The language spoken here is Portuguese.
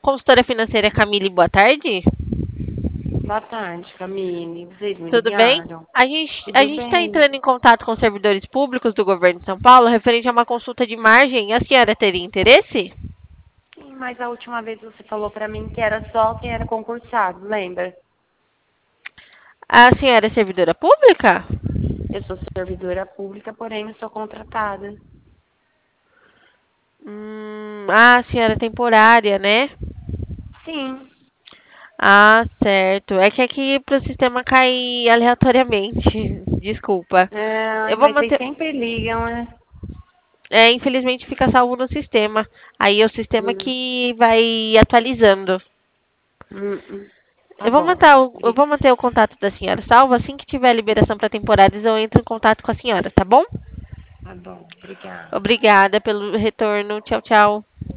consultora financeira Camille, boa tarde. Boa tarde, Camille. Vocês me Tudo bem? ligaram? A Tudo gente está bem? entrando em contato com servidores públicos do governo de São Paulo referente a uma consulta de margem. A senhora teria interesse? Sim, mas a última vez você falou pra mim que era só quem era concursado, lembra? A senhora é servidora pública? Eu sou servidora pública, porém não sou contratada. A senhora é temporária, né? Sim, Ah, certo. É que aqui pro sistema cai aleatoriamente. Desculpa. Eu vou mas vocês manter. sempre ligam, né? Infelizmente fica salvo no sistema. Aí é o sistema Hum, que vai atualizando. tá bom. Eu vou manter o contato da senhora salvo. Assim que tiver liberação para temporadas, eu entro em contato com a senhora, tá bom? Tá bom, obrigada. Obrigada pelo retorno. Tchau, tchau.